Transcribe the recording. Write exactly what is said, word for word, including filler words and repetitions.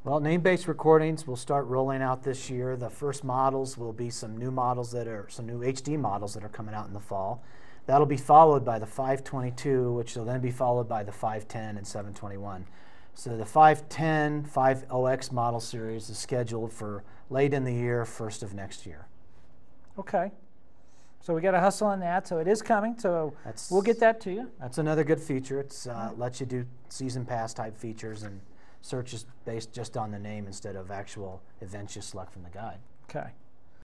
Well, name-based recordings will start rolling out this year. The first models will be some new models that are, some new H D models that are coming out in the fall. That'll be followed by the five twenty-two, which will then be followed by the five ten and seven twenty-one. So the five ten, five O X model series is scheduled for late in the year, first of next year. Okay. So we got to hustle on that. So it is coming. So That's, we'll get that to you. That's another good feature. It's uh, lets you do season pass type features and searches based just on the name instead of actual events you select from the guide. Okay.